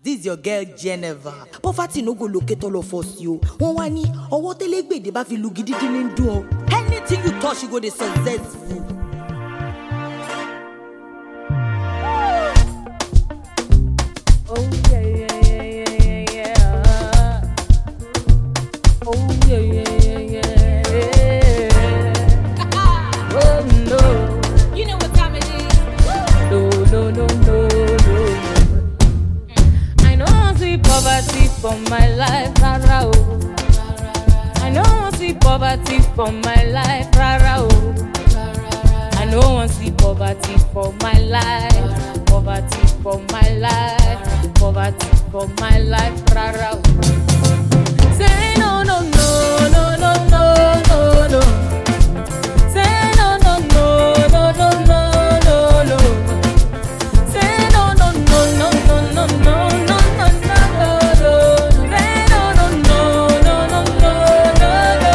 This your girl Geneva. Poverty no go locate all of us, yo. Wọ́n wá ní ọwọ́ tẹ́lẹ̀gbẹ̀dẹ̀ bá fi lu gidigidi ní dùn ọ́. Anything you touch, you go dey successful. Oh yeah, yeah, yeah, yeah, yeah. Oh yeah, yeah, yeah, yeah. Oh no. You know what time it is. No, no, no, no, no. I know I see poverty for my life, rara oh. I know I see poverty for my life, rara oh. I know I see poverty for my life, poverty for my life, poverty for my life, rara oh. Say no, no, no, no, no, no, no, no. Say no, no, no, no, no, no, no, no. Say no, no, no, no, no, no, no, no, no, no, no. Say no, no, no, no, no, no, no, no.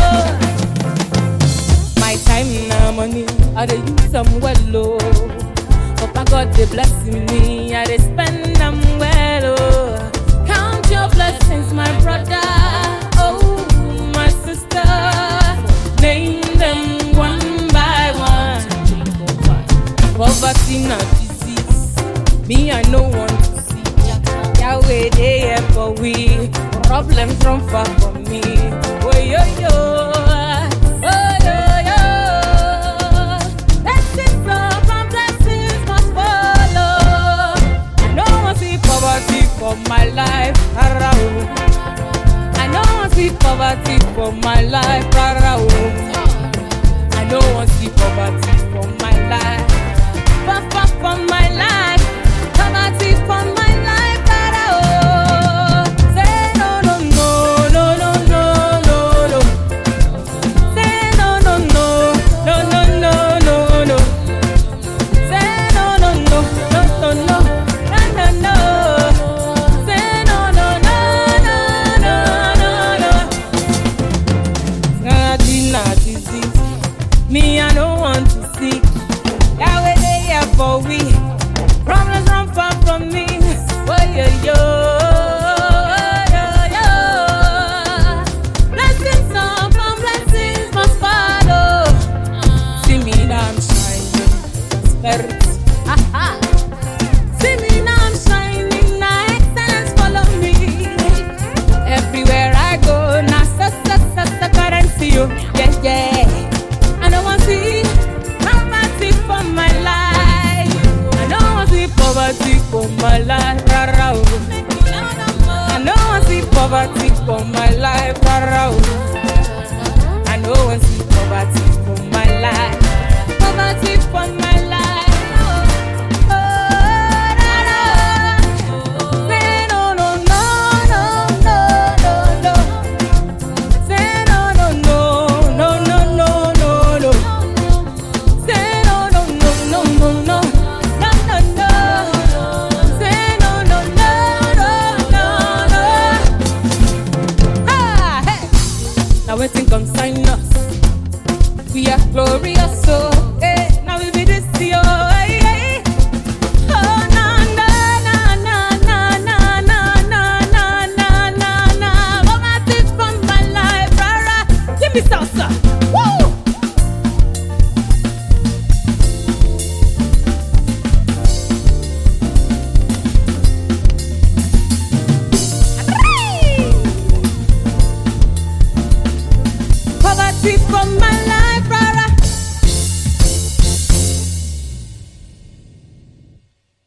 My time now money, I dey use them well, oh. Papa God dey bless me, I dey spend them well, oh. Count your blessings, my brother, oh, my sister. Name them one by one. Poverty not disease, me I no want to see. Yahweh they here for we, problems run far from me. Oh yo yo, oh yo yo. Blessings from blessings must follow. I know I see poverty for my life, rara oh. I know I see poverty for my life, rara oh. I know I see poverty for my life, papa for my life, poverty for my life, rara oh. Say no, no, no, no, no, no, no, no. Say no, no, no, no, no, no, no, no. Say no, no, no, no, no, no, no, no, no. Say no, no, no, no, no, no, no. Not disease. Me, I don't want to see. Yahweh, they here for we. Problems run far from me. Oh, yo, yo. Yo, yo. Blessings from blessings must follow. See me now, I'm shining. Spirit. Aha. See me now, I'm shining. Now excellence follow me. Everywhere I go, now currency, you. Yeah, yeah. I don't want to see poverty for my life. I don't want to see poverty for my life, rara oh. I don't want to see poverty for my life, rara oh. I don't want to see poverty for my life, poverty for my life. Oh, rara oh. Say no, no, no, no, no, no, no. Say no, no, no, no, no, no, no, no. Say no, no, no, no, no, no, no, no, no. Say no, no, no, no, no, no. Ah, hey. Now waiting concern us. We are glorious, so hey. Now we be this year, hey, hey. Oh na na na na na na na na na na na na. Poverty from my life, rara. Give me salsa. Woo! Poverty from my life.